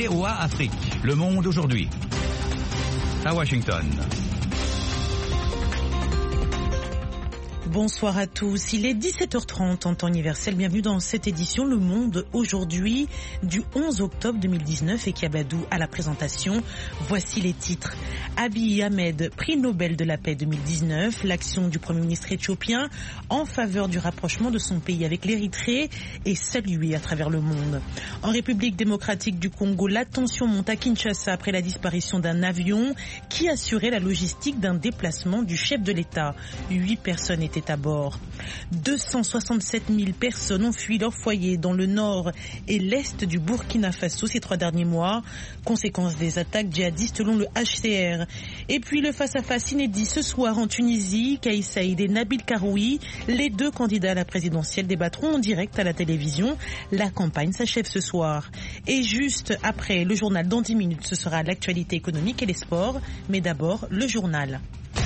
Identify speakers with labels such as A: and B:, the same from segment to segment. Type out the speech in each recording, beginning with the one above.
A: VOA Afrique, le monde aujourd'hui. À Washington.
B: Bonsoir à tous, il est 17h30 en temps universel. Bienvenue dans cette édition Le Monde aujourd'hui du 11 octobre 2019 et Kiabadou à la présentation. Voici les titres. Abiy Ahmed, prix Nobel de la paix 2019, l'action du Premier ministre éthiopien en faveur du rapprochement de son pays avec l'Érythrée est saluée à travers le monde. En République démocratique du Congo, la tension monte à Kinshasa après la disparition d'un avion qui assurait la logistique d'un déplacement du chef de l'État. 8 personnes étaient à bord. 267 000 personnes ont fui leur foyer dans le nord et l'est du Burkina Faso ces 3 derniers mois, conséquence des attaques djihadistes selon le HCR. Et puis le face-à-face inédit ce soir en Tunisie, Kais Saïed et Nabil Karoui, les 2 candidats à la présidentielle débattront en direct à la télévision. La campagne s'achève ce soir. Et juste après le journal dans 10 minutes, ce sera l'actualité économique et les sports, mais d'abord le journal.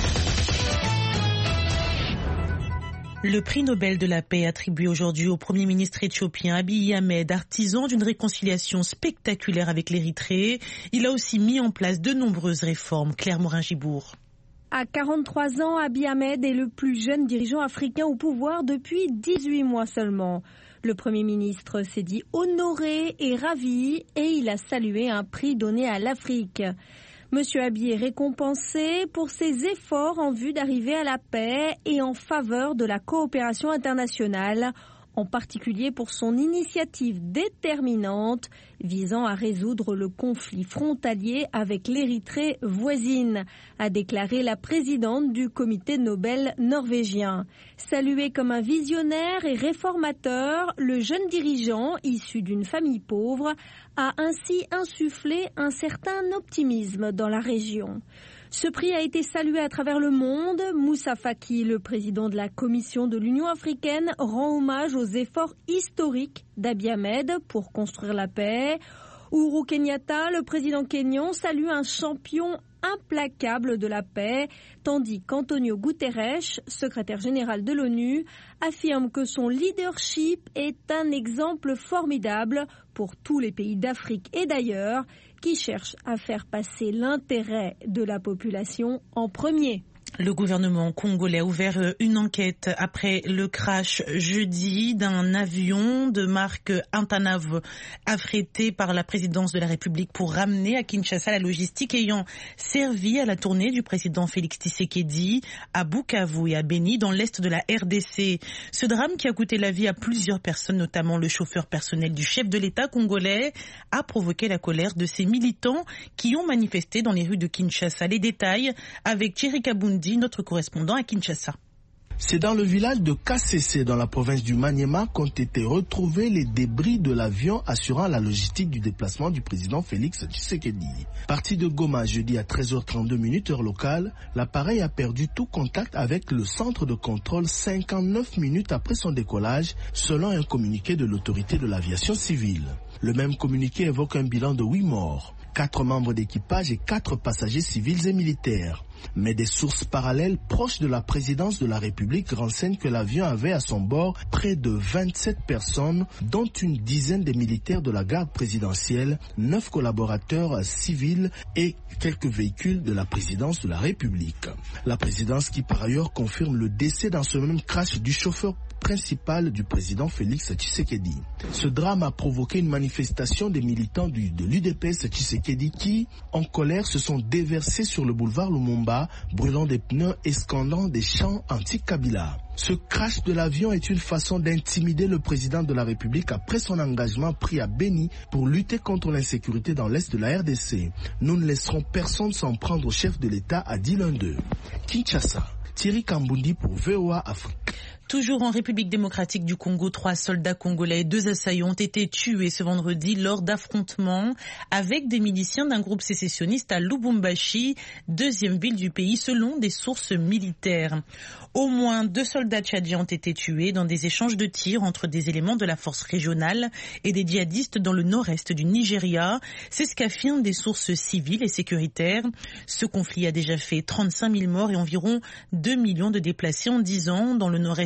B: Le prix Nobel de la paix attribué aujourd'hui au Premier ministre éthiopien Abiy Ahmed, artisan d'une réconciliation spectaculaire avec l'Érythrée. Il a aussi mis en place de nombreuses réformes. Claire Morin-Gibourg.
C: À 43 ans, Abiy Ahmed est le plus jeune dirigeant africain au pouvoir depuis 18 mois seulement. Le Premier ministre s'est dit honoré et ravi et il a salué un prix donné à l'Afrique. Monsieur Abiy est récompensé pour ses efforts en vue d'arriver à la paix et en faveur de la coopération internationale, en particulier pour son initiative déterminante visant à résoudre le conflit frontalier avec l'Érythrée voisine, a déclaré la présidente du comité Nobel norvégien. Salué comme un visionnaire et réformateur, le jeune dirigeant, issu d'une famille pauvre, a ainsi insufflé un certain optimisme dans la région. Ce prix a été salué à travers le monde. Moussa Faki, le président de la Commission de l'Union africaine, rend hommage aux efforts historiques d'Abiy Ahmed pour construire la paix. Uhuru Kenyatta, le président kényan, salue un champion implacable de la paix, tandis qu'Antonio Guterres, secrétaire général de l'ONU, affirme que son leadership est un exemple formidable pour tous les pays d'Afrique et d'ailleurs qui cherchent à faire passer l'intérêt de la population en premier.
B: Le gouvernement congolais a ouvert une enquête après le crash jeudi d'un avion de marque Antanav affrété par la présidence de la République pour ramener à Kinshasa la logistique ayant servi à la tournée du président Félix Tshisekedi à Bukavu et à Beni dans l'est de la RDC. Ce drame qui a coûté la vie à plusieurs personnes, notamment le chauffeur personnel du chef de l'État congolais, a provoqué la colère de ces militants qui ont manifesté dans les rues de Kinshasa. Les détails avec Thierry Kabundi, notre correspondant à Kinshasa.
D: C'est dans le village de Kasese, dans la province du Maniema, qu'ont été retrouvés les débris de l'avion assurant la logistique du déplacement du président Félix Tshisekedi. Parti de Goma jeudi à 13h32 heure locale, l'appareil a perdu tout contact avec le centre de contrôle 59 minutes après son décollage, selon un communiqué de l'autorité de l'aviation civile. Le même communiqué évoque un bilan de 8 morts. 4 membres d'équipage et 4 passagers civils et militaires. Mais des sources parallèles proches de la présidence de la République renseignent que l'avion avait à son bord près de 27 personnes, dont une dizaine de militaires de la garde présidentielle, 9 collaborateurs civils et quelques véhicules de la présidence de la République. La présidence qui par ailleurs confirme le décès dans ce même crash du chauffeur principal du président Félix Tshisekedi. Ce drame a provoqué une manifestation des militants de l'UDPS Tshisekedi qui, en colère, se sont déversés sur le boulevard Lumumba, brûlant des pneus et scandant des chants anti-Kabila. Ce crash de l'avion est une façon d'intimider le président de la République après son engagement pris à Beni pour lutter contre l'insécurité dans l'est de la RDC. Nous ne laisserons personne s'en prendre au chef de l'État, a dit l'un d'eux. Kinshasa, Thierry Kambundi pour VOA Afrique.
B: Toujours en République démocratique du Congo, 3 soldats congolais et 2 assaillants ont été tués ce vendredi lors d'affrontements avec des miliciens d'un groupe sécessionniste à Lubumbashi, deuxième ville du pays selon des sources militaires. Au moins 2 soldats tchadiens ont été tués dans des échanges de tirs entre des éléments de la force régionale et des djihadistes dans le nord-est du Nigeria. C'est ce qu'affirment des sources civiles et sécuritaires. Ce conflit a déjà fait 35 000 morts et environ 2 millions de déplacés en 10 ans dans le nord-est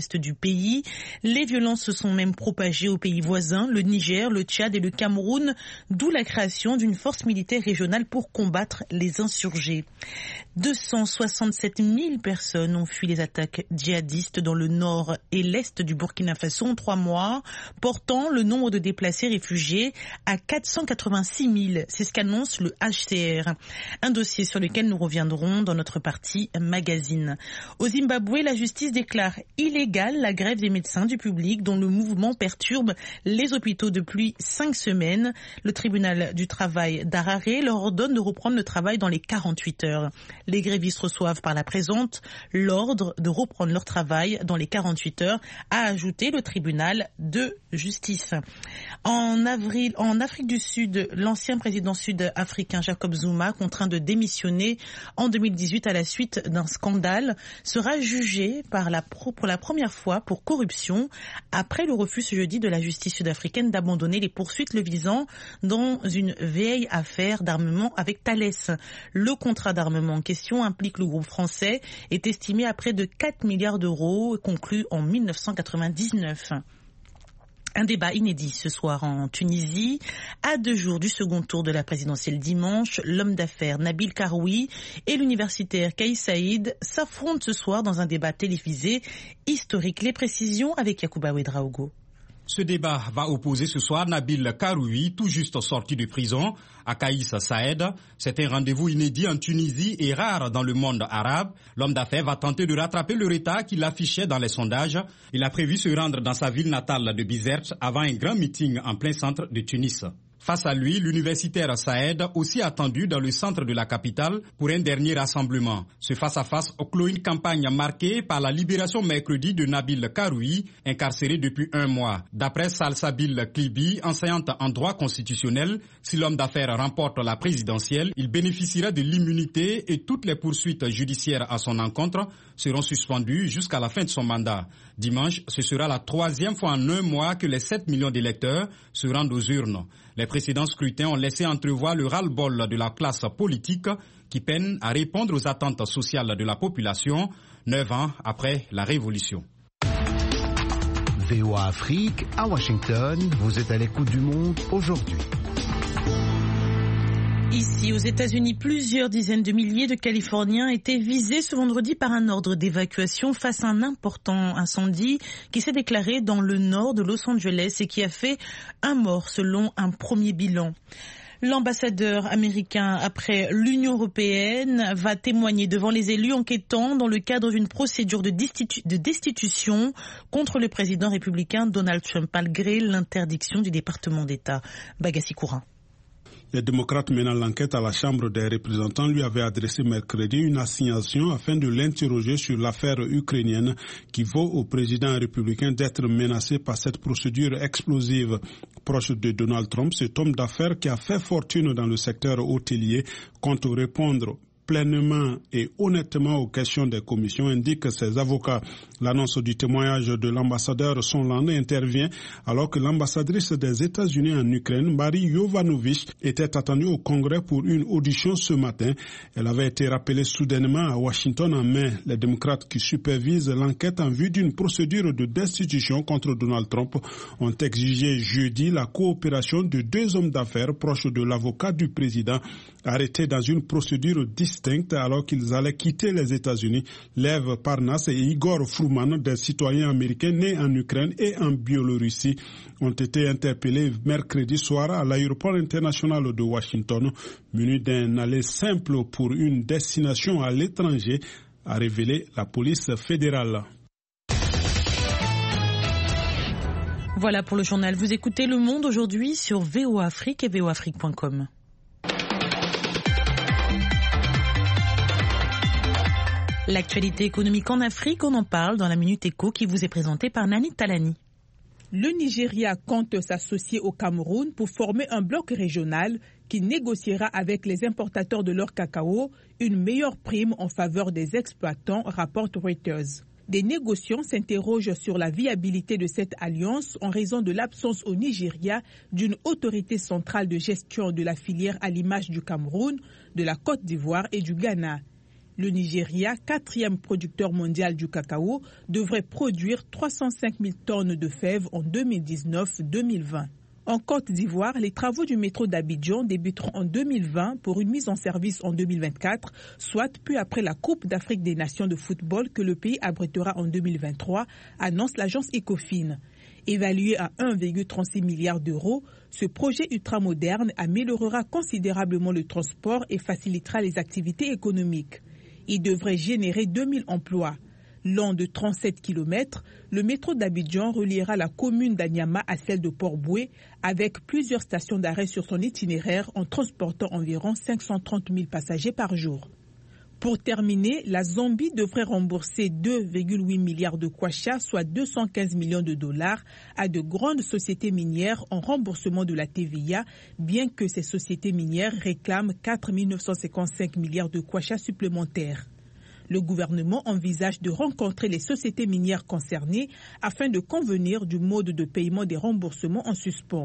B: l'est du pays. Les violences se sont même propagées aux pays voisins, le Niger, le Tchad et le Cameroun, d'où la création d'une force militaire régionale pour combattre les insurgés. 267 000 personnes ont fui les attaques djihadistes dans le nord et l'est du Burkina Faso en 3 mois, portant le nombre de déplacés réfugiés à 486 000. C'est ce qu'annonce le HCR. Un dossier sur lequel nous reviendrons dans notre partie magazine. Au Zimbabwe, la justice déclare illégale la grève des médecins du public dont le mouvement perturbe les hôpitaux depuis 5 semaines. Le tribunal du travail d'Harare leur ordonne de reprendre le travail dans les 48 heures. Les grévistes reçoivent par la présente l'ordre de reprendre leur travail dans les 48 heures, a ajouté le tribunal de justice. En Afrique du Sud, l'ancien président sud-africain Jacob Zuma, contraint de démissionner en 2018 à la suite d'un scandale, sera jugé pour la première fois pour corruption après le refus ce jeudi de la justice sud-africaine d'abandonner les poursuites le visant dans une vieille affaire d'armement avec Thales. Le contrat d'armement en question implique le groupe français, est estimé à près de 4 milliards d'euros, conclu en 1999. Un débat inédit ce soir en Tunisie. À 2 jours du second tour de la présidentielle dimanche, l'homme d'affaires Nabil Karoui et l'universitaire Kais Saïd s'affrontent ce soir dans un débat télévisé historique. Les précisions avec Yacouba Ouedraogo.
E: Ce débat va opposer ce soir Nabil Karoui, tout juste sorti de prison, à Kais Saïd. C'est un rendez-vous inédit en Tunisie et rare dans le monde arabe. L'homme d'affaires va tenter de rattraper le retard qu'il affichait dans les sondages. Il a prévu se rendre dans sa ville natale de Bizerte avant un grand meeting en plein centre de Tunis. Face à lui, l'universitaire Saïd, aussi attendu dans le centre de la capitale pour un dernier rassemblement. Ce face-à-face clôt une campagne marquée par la libération mercredi de Nabil Karoui, incarcéré depuis 1 mois. D'après Salsabil Klibi, enseignante en droit constitutionnel, si l'homme d'affaires remporte la présidentielle, il bénéficiera de l'immunité et toutes les poursuites judiciaires à son encontre seront suspendues jusqu'à la fin de son mandat. Dimanche, ce sera la 3e fois en 1 mois que les 7 millions d'électeurs se rendent aux urnes. Les précédents scrutins ont laissé entrevoir le ras-le-bol de la classe politique qui peine à répondre aux attentes sociales de la population 9 ans après la Révolution.
F: VOA Afrique, à Washington, vous êtes à l'écoute du monde aujourd'hui.
B: Ici, aux États-Unis, plusieurs dizaines de milliers de Californiens étaient visés ce vendredi par un ordre d'évacuation face à un important incendie qui s'est déclaré dans le nord de Los Angeles et qui a fait 1 mort selon un premier bilan. L'ambassadeur américain après l'Union européenne va témoigner devant les élus enquêtants dans le cadre d'une procédure de destitution contre le président républicain Donald Trump malgré l'interdiction du département d'État. Bagassi Koura.
G: Les démocrates menant l'enquête à la Chambre des représentants lui avaient adressé mercredi une assignation afin de l'interroger sur l'affaire ukrainienne qui vaut au président républicain d'être menacé par cette procédure explosive. Proche de Donald Trump, cet homme d'affaires qui a fait fortune dans le secteur hôtelier compte répondre pleinement et honnêtement aux questions des commissions, indiquent ses avocats. L'annonce du témoignage de l'ambassadeur Sondland intervient alors que l'ambassadrice des États-Unis en Ukraine, Marie Yovanovitch, était attendue au Congrès pour une audition ce matin. Elle avait été rappelée soudainement à Washington en mai. Les démocrates qui supervisent l'enquête en vue d'une procédure de destitution contre Donald Trump ont exigé jeudi la coopération de 2 hommes d'affaires proches de l'avocat du président, arrêtés dans une procédure distincte alors qu'ils allaient quitter les États-Unis. Lev Parnas et Igor Fruman, des citoyens américains nés en Ukraine et en Biélorussie, ont été interpellés mercredi soir à l'aéroport international de Washington, munis d'un aller simple pour une destination à l'étranger, a révélé la police fédérale.
B: Voilà pour le journal. Vous écoutez Le Monde aujourd'hui sur VOA Afrique et voaafrique.com. L'actualité économique en Afrique, on en parle dans la Minute Éco qui vous est présentée par Nani Talani.
H: Le Nigeria compte s'associer au Cameroun pour former un bloc régional qui négociera avec les importateurs de leur cacao une meilleure prime en faveur des exploitants, rapporte Reuters. Des négociants s'interrogent sur la viabilité de cette alliance en raison de l'absence au Nigeria d'une autorité centrale de gestion de la filière à l'image du Cameroun, de la Côte d'Ivoire et du Ghana. Le Nigeria, 4e producteur mondial du cacao, devrait produire 305 000 tonnes de fèves en 2019-2020. En Côte d'Ivoire, les travaux du métro d'Abidjan débuteront en 2020 pour une mise en service en 2024, soit peu après la Coupe d'Afrique des Nations de football que le pays abritera en 2023, annonce l'agence Ecofin. Évalué à 1,36 milliard d'euros, ce projet ultramoderne améliorera considérablement le transport et facilitera les activités économiques. Il devrait générer 2000 emplois. Long de 37 km, le métro d'Abidjan reliera la commune d'Anyama à celle de Port-Boué avec plusieurs stations d'arrêt sur son itinéraire en transportant environ 530 000 passagers par jour. Pour terminer, la Zambie devrait rembourser 2,8 milliards de kwacha, soit 215 millions de dollars, à de grandes sociétés minières en remboursement de la TVA, bien que ces sociétés minières réclament 4 955 milliards de kwacha supplémentaires. Le gouvernement envisage de rencontrer les sociétés minières concernées afin de convenir du mode de paiement des remboursements en suspens.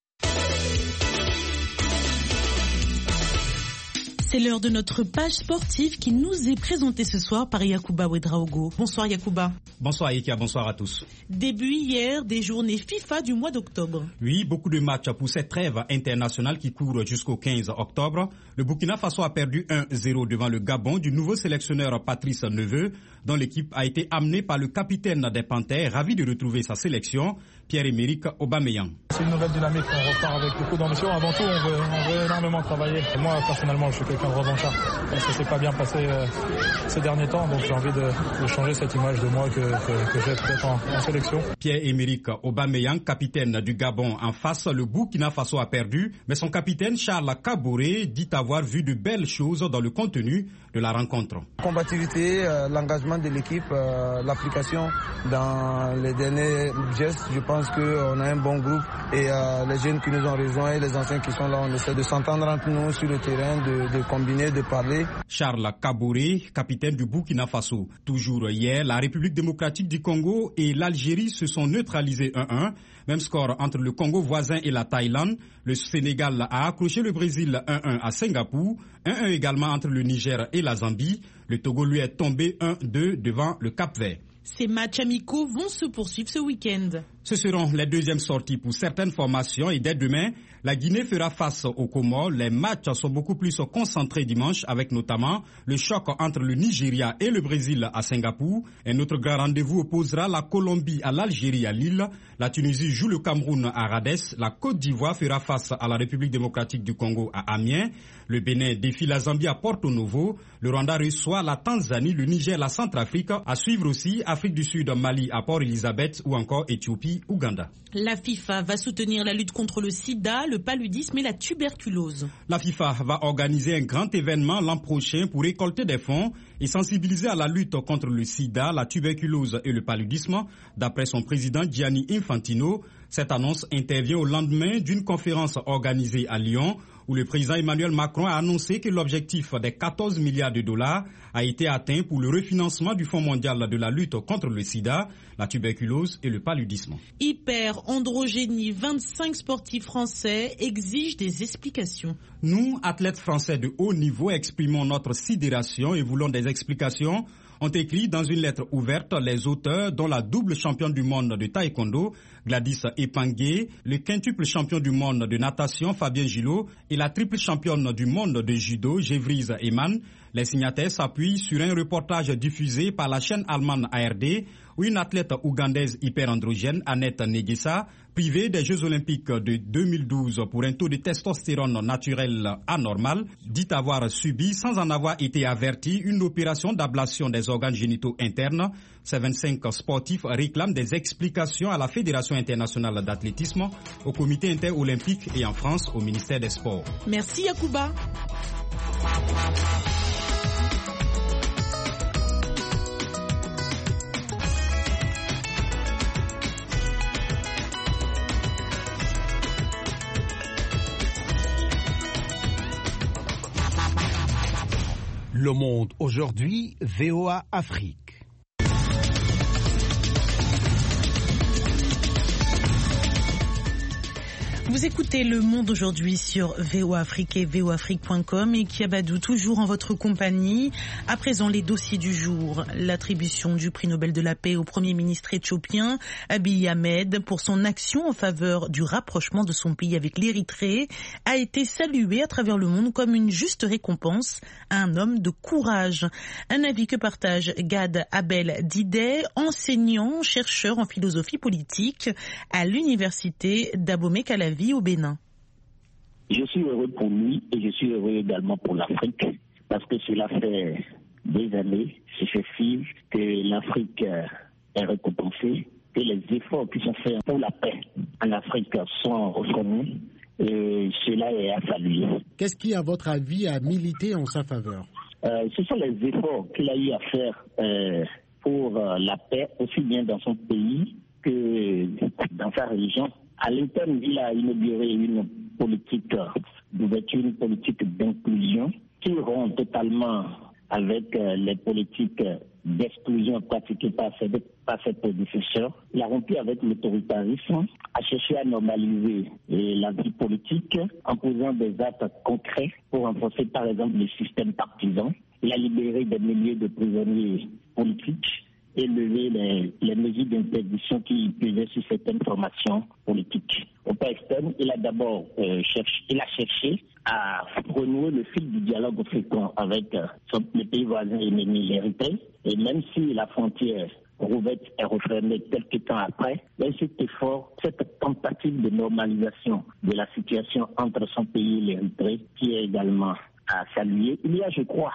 B: C'est l'heure de notre page sportive qui nous est présentée ce soir par Yacouba Ouedraogo. Bonsoir Yacouba.
E: Bonsoir Ika, bonsoir à tous.
B: Début hier des journées FIFA du mois d'octobre.
E: Oui, beaucoup de matchs pour cette trêve internationale qui court jusqu'au 15 octobre. Le Burkina Faso a perdu 1-0 devant le Gabon du nouveau sélectionneur Patrice Neveu, dont l'équipe a été amenée par le capitaine des Panthères, ravi de retrouver sa sélection, Pierre-Emerick Aubameyang.
I: C'est une nouvelle dynamique, on repart avec beaucoup d'ambition. Avant tout, on veut énormément travailler. Et moi, personnellement, je suis quelqu'un de revanchard. Ça s'est pas bien passé ces derniers temps, donc j'ai envie de changer cette image de moi que j'ai peut-être en sélection.
E: Pierre-Emerick Aubameyang, capitaine du Gabon en face, le Burkina Faso a perdu, mais son capitaine Charles Kaboré dit avoir vu de belles choses dans le contenu de la rencontre.
J: Combativité, l'engagement de l'équipe, l'application dans les derniers gestes, je pense qu'on a un bon groupe et les jeunes qui nous ont rejoints et les anciens qui sont là, on essaie de s'entendre entre nous sur le terrain, de combiner, de parler.
E: Charles Kaboré, capitaine du Burkina Faso. Toujours hier, la République démocratique du Congo et l'Algérie se sont neutralisés 1-1. Même score entre le Congo voisin et la Thaïlande. Le Sénégal a accroché le Brésil 1-1 à Singapour. 1-1 également entre le Niger et la Zambie. Le Togo lui est tombé 1-2 devant le Cap-Vert.
B: Ces matchs amicaux vont se poursuivre ce week-end.
E: Ce seront les deuxièmes sorties pour certaines formations et dès demain, la Guinée fera face aux Comores. Les matchs sont beaucoup plus concentrés dimanche avec notamment le choc entre le Nigeria et le Brésil à Singapour. Un autre grand rendez-vous opposera la Colombie à l'Algérie à Lille. La Tunisie joue le Cameroun à Radès. La Côte d'Ivoire fera face à la République démocratique du Congo à Amiens. Le Bénin défie la Zambie à Porto Novo. Le Rwanda reçoit la Tanzanie, le Niger, la Centrafrique. À suivre aussi Afrique du Sud, Mali à Port-Elizabeth ou encore Éthiopie, Ouganda.
B: La FIFA va soutenir la lutte contre le sida, le paludisme et la tuberculose.
E: La FIFA va organiser un grand événement l'an prochain pour récolter des fonds et sensibiliser à la lutte contre le sida, la tuberculose et le paludisme. D'après son président Gianni Infantino, cette annonce intervient au lendemain d'une conférence organisée à Lyon où le président Emmanuel Macron a annoncé que l'objectif des 14 milliards de dollars a été atteint pour le refinancement du Fonds mondial de la lutte contre le sida, la tuberculose et le paludisme.
B: Hyperandrogénie, 25 sportifs français exigent des explications.
E: Nous, athlètes français de haut niveau, exprimons notre sidération et voulons des explications, ont écrit dans une lettre ouverte les auteurs dont la double championne du monde de taekwondo, Gladys Epangué, le quintuple champion du monde de natation, Fabien Gillot, et la triple championne du monde de judo, Gévrise Eman. Les signataires s'appuient sur un reportage diffusé par la chaîne allemande ARD où une athlète ougandaise hyperandrogène, Annette Negesa, privée des Jeux Olympiques de 2012 pour un taux de testostérone naturel anormal, dit avoir subi, sans en avoir été averti, une opération d'ablation des organes génitaux internes. Ces 25 sportifs réclament des explications à la Fédération internationale d'athlétisme, au Comité interolympique et en France, au ministère des Sports.
B: Merci Yacouba.
F: Le Monde aujourd'hui, VOA Afrique.
B: Vous Vous écoutez Le Monde aujourd'hui sur VOA Afrique et voafrique.com et Kiabadou toujours en votre compagnie. À présent, les dossiers du jour. L'attribution du prix Nobel de la paix au Premier ministre éthiopien Abiy Ahmed pour son action en faveur du rapprochement de son pays avec l'Érythrée a été saluée à travers le monde comme une juste récompense à un homme de courage. Un avis que partage Gad Abel Didé, enseignant, chercheur en philosophie politique à l'université d'Abomey-Calavi au Bénin.
K: Je suis heureux pour lui et je suis heureux également pour l'Afrique parce que cela fait des années successives que l'Afrique est récompensée, que les efforts qui sont faits pour la paix en Afrique sont reconnus et cela est à saluer.
L: Qu'est-ce qui, à votre avis, a milité en sa faveur?
K: Ce sont les efforts qu'il a eu à faire pour la paix, aussi bien dans son pays que dans sa région. À l'interne, il a inauguré une politique d'ouverture, une politique d'inclusion qui rompt totalement avec les politiques d'exclusion pratiquées par ses prédécesseurs. Il a rompu avec l'autoritarisme, a cherché à normaliser la vie politique en posant des actes concrets pour renforcer par exemple les systèmes partisans. Il a libéré des milliers de prisonniers politiques et lever les mesures d'interdiction qui pesaient sur certaines formations politiques. Au plan externe, il a d'abord cherché à renouer le fil du dialogue fréquent avec le pays voisin ennemi, l'Érythrée. Et même si la frontière rouverte est refermée quelques temps après, il y a cet effort, cette tentative de normalisation de la situation entre son pays et l'Érythrée qui est également à saluer. Il y a, je crois,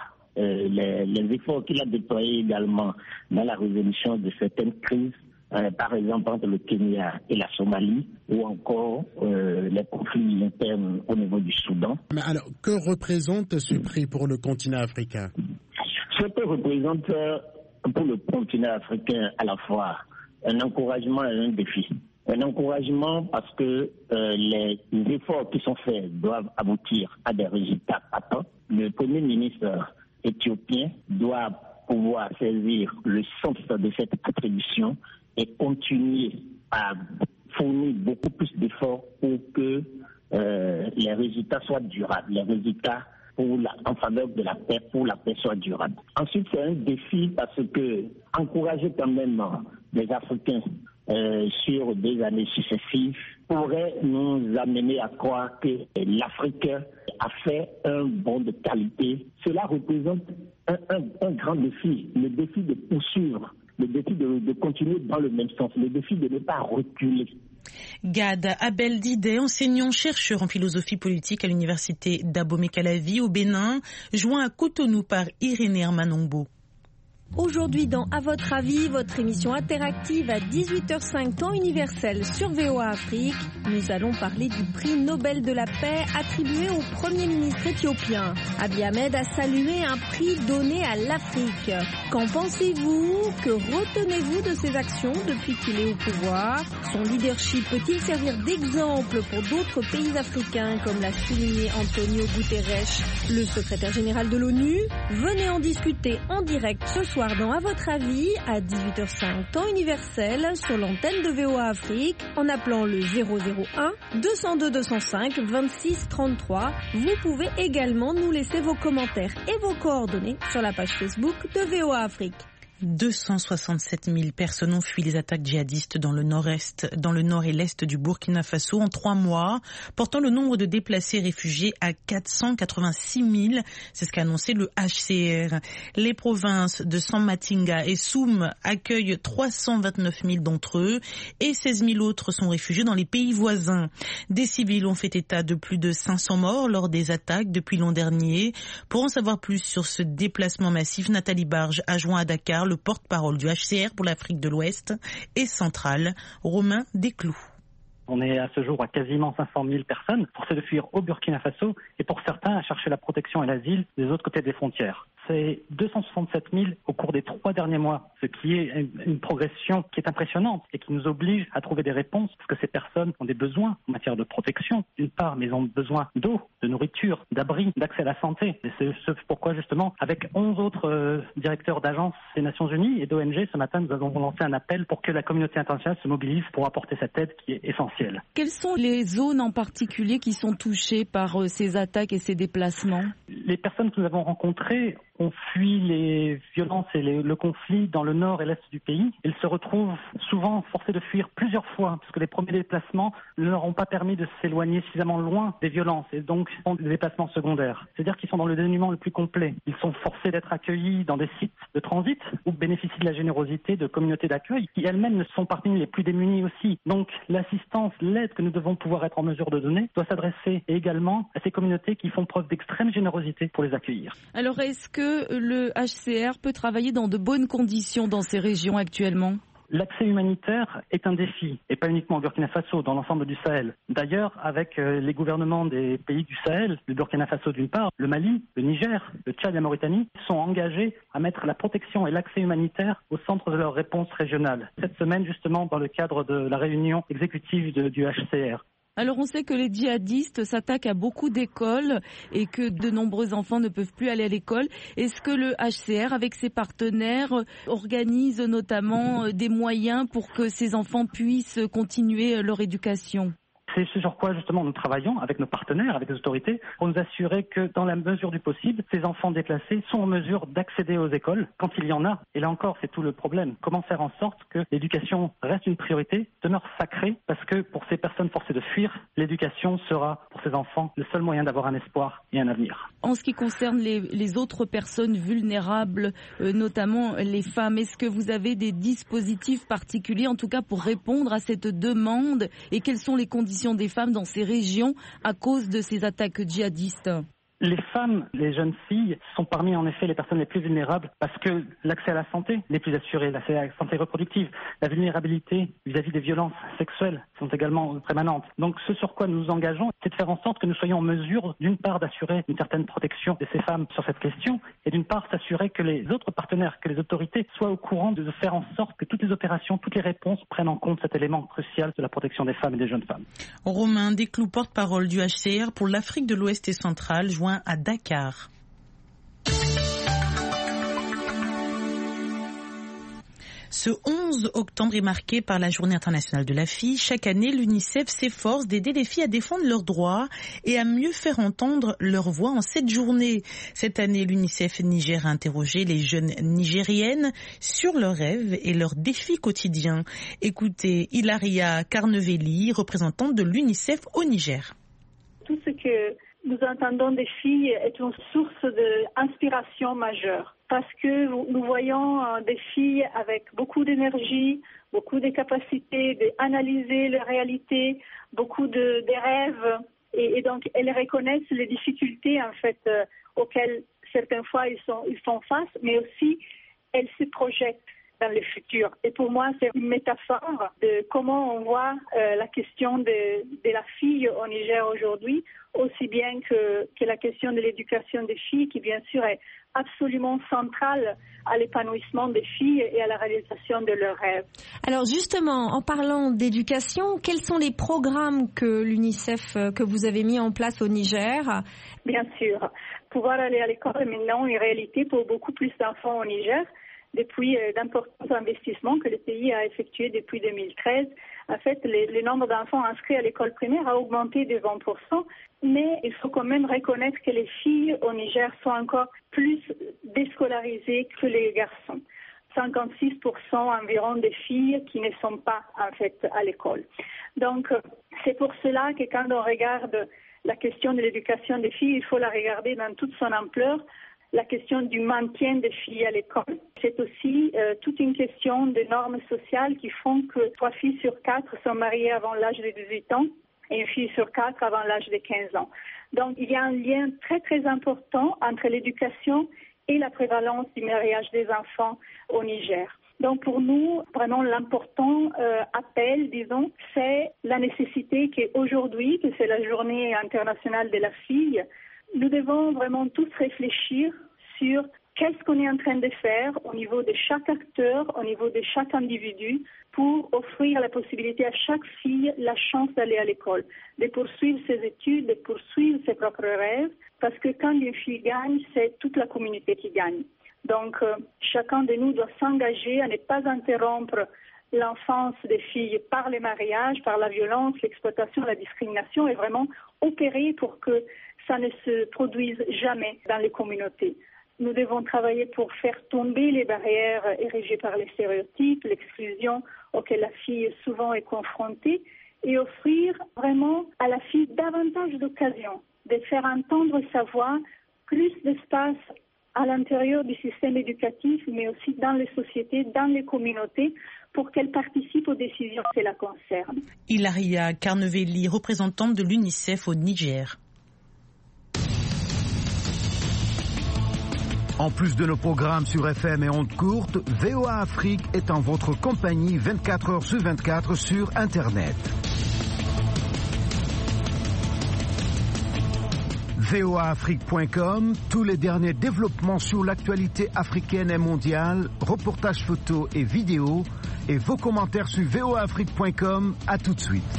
K: les efforts qu'il a déployés également dans la résolution de certaines crises, par exemple entre le Kenya et la Somalie, ou encore les conflits internes au niveau du Soudan.
L: Mais alors, que représente ce prix pour le continent africain?
K: Ce prix représente pour le continent africain à la fois un encouragement et un défi. Un encouragement parce que les efforts qui sont faits doivent aboutir à des résultats patents. Le Premier ministre éthiopien doit pouvoir saisir le sens de cette attribution et continuer à fournir beaucoup plus d'efforts pour que les résultats soient durables, les résultats en faveur de la paix, pour la paix soit durable. Ensuite, c'est un défi parce que encourager quand même les Africains sur des années successives pourrait nous amener à croire que l'Afrique a fait un bond de qualité. Cela représente un grand défi, le défi de poursuivre, le défi de continuer dans le même sens, le défi de ne pas reculer.
B: Gad Abel Didé, enseignant-chercheur en philosophie politique à l'université d'Abomey-Calavi au Bénin, joint à Cotonou par Irénée Hermanongbo.
C: Aujourd'hui dans À votre avis, votre émission interactive à 18h05 temps universel sur VOA Afrique, nous allons parler du prix Nobel de la paix attribué au Premier ministre éthiopien. Abiy Ahmed a salué un prix donné à l'Afrique. Qu'en pensez-vous? Que retenez-vous de ses actions depuis qu'il est au pouvoir? Son leadership peut-il servir d'exemple pour d'autres pays africains, comme l'a souligné Antonio Guterres, le secrétaire général de l'ONU? Venez en discuter en direct ce soir dans À votre avis à 18h05 temps universel sur l'antenne de VOA Afrique en appelant le 001 202 205 26 33. Vous pouvez également nous laisser vos commentaires et vos coordonnées sur la page Facebook de VOA Afrique.
B: 267 000 personnes ont fui les attaques djihadistes dans le nord et l'est du Burkina Faso en 3 mois, portant le nombre de déplacés réfugiés à 486 000. C'est ce qu'a annoncé le HCR. Les provinces de Sammatinga et Soum accueillent 329 000 d'entre eux et 16 000 autres sont réfugiés dans les pays voisins. Des civils ont fait état de plus de 500 morts lors des attaques depuis l'an dernier. Pour en savoir plus sur ce déplacement massif, Nathalie Barge a joint à Dakar le porte-parole du HCR pour l'Afrique de l'Ouest et centrale, Romain Desclous.
M: On est à ce jour à quasiment 500 000 personnes forcées de fuir au Burkina Faso et pour certains à chercher la protection et l'asile des autres côtés des frontières. c'est 267 000 au cours des 3 derniers mois, ce qui est une progression qui est impressionnante et qui nous oblige à trouver des réponses parce que ces personnes ont des besoins en matière de protection, d'une part, mais ils ont besoin d'eau, de nourriture, d'abri, d'accès à la santé. Et c'est ce pourquoi, justement, avec 11 autres directeurs d'agences des Nations Unies et d'ONG, ce matin, nous avons lancé un appel pour que la communauté internationale se mobilise pour apporter cette aide qui est essentielle.
N: Quelles sont les zones en particulier qui sont touchées par ces attaques et ces déplacements?
M: Les personnes que nous avons rencontrées ont fui les violences et le conflit dans le nord et l'est du pays. Ils se retrouvent souvent forcés de fuir plusieurs fois, parce que les premiers déplacements ne leur ont pas permis de s'éloigner suffisamment loin des violences, et donc font des déplacements secondaires. C'est-à-dire qu'ils sont dans le dénuement le plus complet. Ils sont forcés d'être accueillis dans des sites de transit ou bénéficient de la générosité de communautés d'accueil qui elles-mêmes sont parmi les plus démunis aussi. Donc l'assistance, l'aide que nous devons pouvoir être en mesure de donner doit s'adresser également à ces communautés qui font preuve d'extrême générosité pour les accueillir.
N: Alors est-ce que le HCR peut travailler dans de bonnes conditions dans ces régions actuellement?
M: L'accès humanitaire est un défi, et pas uniquement au Burkina Faso, dans l'ensemble du Sahel. D'ailleurs, avec les gouvernements des pays du Sahel, le Burkina Faso d'une part, le Mali, le Niger, le Tchad et la Mauritanie, sont engagés à mettre la protection et l'accès humanitaire au centre de leur réponse régionale. Cette semaine, justement, dans le cadre de la réunion exécutive du HCR.
N: Alors on sait que les djihadistes s'attaquent à beaucoup d'écoles et que de nombreux enfants ne peuvent plus aller à l'école. Est-ce que le HCR, avec ses partenaires, organise notamment des moyens pour que ces enfants puissent continuer leur éducation ?
M: C'est ce sur quoi justement nous travaillons avec nos partenaires, avec les autorités, pour nous assurer que dans la mesure du possible, ces enfants déplacés sont en mesure d'accéder aux écoles quand il y en a. Et là encore, c'est tout le problème. Comment faire en sorte que l'éducation reste une priorité, demeure sacrée, parce que pour ces personnes forcées de fuir, l'éducation sera pour ces enfants le seul moyen d'avoir un espoir et un avenir.
N: En ce qui concerne les autres personnes vulnérables, notamment les femmes, est-ce que vous avez des dispositifs particuliers, en tout cas pour répondre à cette demande, et quelles sont les conditions des femmes dans ces régions à cause de ces attaques djihadistes?
M: Les femmes, les jeunes filles sont parmi en effet les personnes les plus vulnérables parce que l'accès à la santé n'est plus assuré, l'accès à la santé reproductive, la vulnérabilité vis-à-vis des violences sexuelles sont également permanentes. Donc ce sur quoi nous nous engageons, c'est de faire en sorte que nous soyons en mesure d'une part d'assurer une certaine protection de ces femmes sur cette question et d'une part s'assurer que les autres partenaires, que les autorités soient au courant de faire en sorte que toutes les opérations, toutes les réponses prennent en compte cet élément crucial de la protection des femmes et des jeunes femmes.
B: Romain Desclous, porte-parole du HCR pour l'Afrique de l'Ouest et centrale, joint à Dakar. Ce 11 octobre est marqué par la Journée internationale de la fille. Chaque année, l'UNICEF s'efforce d'aider les filles à défendre leurs droits et à mieux faire entendre leur voix en cette journée. Cette année, l'UNICEF Niger a interrogé les jeunes nigériennes sur leurs rêves et leurs défis quotidiens. Écoutez Hilaria Carnevelli, représentante de l'UNICEF au Niger.
O: Tout ce que nous entendons des filles est une source d'inspiration majeure parce que nous voyons des filles avec beaucoup d'énergie, beaucoup de capacités d'analyser la réalité, beaucoup de rêves et donc elles reconnaissent les difficultés en fait auxquelles certaines fois ils font face, mais aussi elles se projettent dans le futur. Et pour moi, c'est une métaphore de comment on voit la question de la fille au Niger aujourd'hui, aussi bien que la question de l'éducation des filles, qui bien sûr est absolument centrale à l'épanouissement des filles et à la réalisation de leurs rêves.
C: Alors justement, en parlant d'éducation, quels sont les programmes que l'UNICEF, que vous avez mis en place au Niger?
O: Bien sûr. Pouvoir aller à l'école est maintenant une réalité pour beaucoup plus d'enfants au Niger, depuis d'importants investissements que le pays a effectués depuis 2013. En fait, le nombre d'enfants inscrits à l'école primaire a augmenté de 20%, mais il faut quand même reconnaître que les filles au Niger sont encore plus déscolarisées que les garçons. 56% environ des filles qui ne sont pas en fait à l'école. Donc, c'est pour cela que quand on regarde la question de l'éducation des filles, il faut la regarder dans toute son ampleur. La question du maintien des filles à l'école. C'est aussi toute une question de normes sociales qui font que 3 filles sur 4 sont mariées avant l'âge de 18 ans et une fille sur 4 avant l'âge de 15 ans. Donc il y a un lien très très important entre l'éducation et la prévalence du mariage des enfants au Niger. Donc pour nous, vraiment l'important appel, disons, c'est la nécessité qu'aujourd'hui, que c'est la journée internationale de la fille, nous devons vraiment tous réfléchir sur qu'est-ce qu'on est en train de faire au niveau de chaque acteur, au niveau de chaque individu, pour offrir la possibilité à chaque fille la chance d'aller à l'école, de poursuivre ses études, de poursuivre ses propres rêves, parce que quand une fille gagne, c'est toute la communauté qui gagne. Donc, chacun de nous doit s'engager à ne pas interrompre l'enfance des filles par les mariages, par la violence, l'exploitation, la discrimination, et vraiment opérer pour que ça ne se produise jamais dans les communautés. Nous devons travailler pour faire tomber les barrières érigées par les stéréotypes, l'exclusion auxquelles la fille souvent est confrontée, et offrir vraiment à la fille davantage d'occasions de faire entendre sa voix, plus d'espace à l'intérieur du système éducatif, mais aussi dans les sociétés, dans les communautés, pour qu'elle participe aux décisions qui la concernent.
B: Ilaria Carnevelli, représentante de l'UNICEF au Niger.
F: En plus de nos programmes sur FM et ondes courtes, VOA Afrique est en votre compagnie 24 heures sur 24 sur Internet. voaafrique.com, tous les derniers développements sur l'actualité africaine et mondiale, reportages photos et vidéos, et vos commentaires sur voaafrique.com. À tout de suite.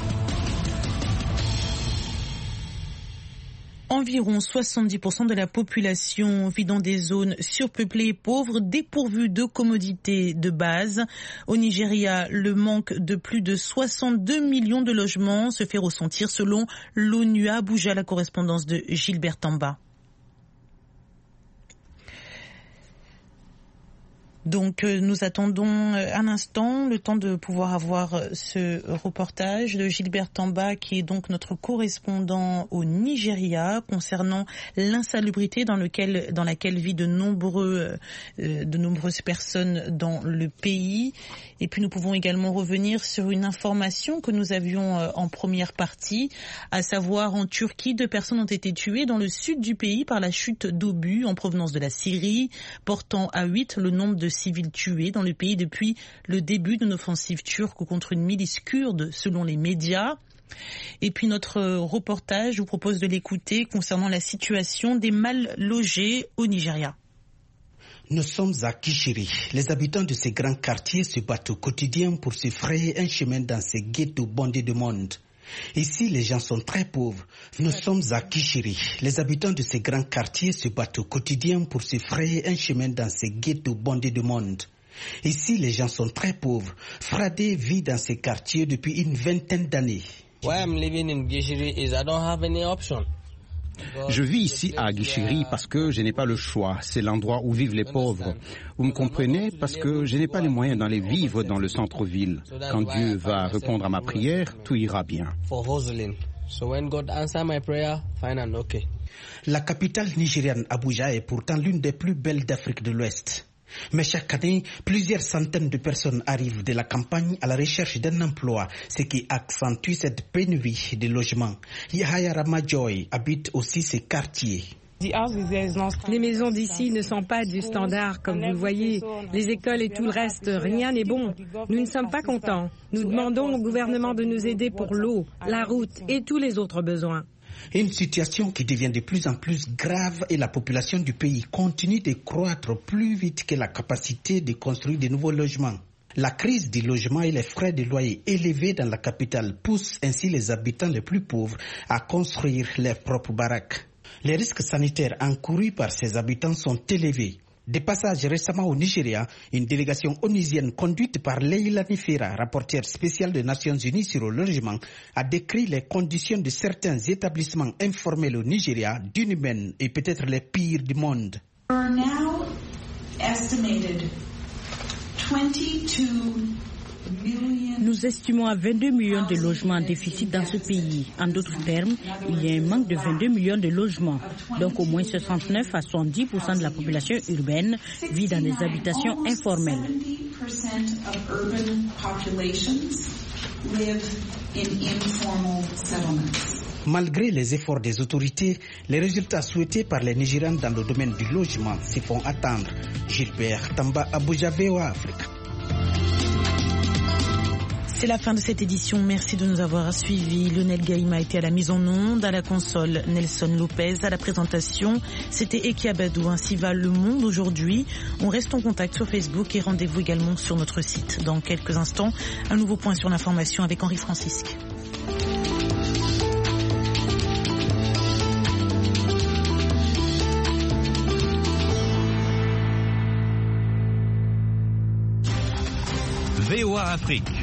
B: Environ 70% de la population vit dans des zones surpeuplées et pauvres, dépourvues de commodités de base. Au Nigeria, le manque de plus de 62 millions de logements se fait ressentir selon l'ONU à Abuja, la correspondance de Gilbert Tamba. Donc nous attendons un instant le temps de pouvoir avoir ce reportage de Gilbert Tamba, qui est donc notre correspondant au Nigeria, concernant l'insalubrité dans laquelle vivent de nombreuses personnes dans le pays. Et puis nous pouvons également revenir sur une information que nous avions en première partie, à savoir en Turquie, 2 personnes ont été tuées dans le sud du pays par la chute d'obus en provenance de la Syrie, portant à 8 le nombre de civils tués dans le pays depuis le début d'une offensive turque contre une milice kurde, selon les médias. Et puis notre reportage, je vous propose de l'écouter, concernant la situation des mal logés au Nigeria.
P: Nous sommes à Kishiri. Les habitants de ces grands quartiers se battent au quotidien pour se frayer un chemin dans ces ghettos bondés de monde. Ici, les gens sont très pauvres. Nous sommes à Kishiri. Les habitants de ces grands quartiers se battent au quotidien pour se frayer un chemin dans ces ghettos bondés de monde. Ici, les gens sont très pauvres. Fradé vit dans ces quartiers depuis une vingtaine d'années.
Q: Je vis ici à Guichiri parce que je n'ai pas le choix. C'est l'endroit où vivent les pauvres. Vous me comprenez? Parce que je n'ai pas les moyens d'aller vivre dans le centre-ville. Quand Dieu va répondre à ma prière, tout ira bien.
P: La capitale nigériane, Abuja, est pourtant l'une des plus belles d'Afrique de l'Ouest. Mais chaque année, plusieurs centaines de personnes arrivent de la campagne à la recherche d'un emploi, ce qui accentue cette pénurie de logements. Yahaya Ramajoy habite aussi ces quartiers.
R: Les maisons d'ici ne sont pas du standard, comme vous le voyez. Les écoles et tout le reste, rien n'est bon. Nous ne sommes pas contents. Nous demandons au gouvernement de nous aider pour l'eau, la route et tous les autres besoins.
P: Une situation qui devient de plus en plus grave et la population du pays continue de croître plus vite que la capacité de construire de nouveaux logements. La crise du logement et les frais de loyer élevés dans la capitale poussent ainsi les habitants les plus pauvres à construire leurs propres baraques. Les risques sanitaires encourus par ces habitants sont élevés. De passage récemment au Nigeria, une délégation onusienne conduite par Leila Nifera, rapporteure spéciale des Nations Unies sur le logement, a décrit les conditions de certains établissements informels au Nigeria, d'inhumaines et peut-être les pires du monde.
S: Nous estimons à 22 millions de logements en déficit dans ce pays. En d'autres termes, il y a un manque de 22 millions de logements. Donc au moins 69 à 70% de la population urbaine vit dans des habitations informelles.
P: Malgré les efforts des autorités, les résultats souhaités par les Nigérians dans le domaine du logement se font attendre. Gilbert Tamba, Abuja, VOA Afrique.
B: C'est la fin de cette édition. Merci de nous avoir suivis. Lionel Gaïma a été à la mise en onde, à la console Nelson Lopez, à la présentation c'était Eki Abadou. Ainsi va le monde aujourd'hui. On reste en contact sur Facebook et rendez-vous également sur notre site. Dans quelques instants, un nouveau point sur l'information avec Henri Francisque.
A: VOA Afrique.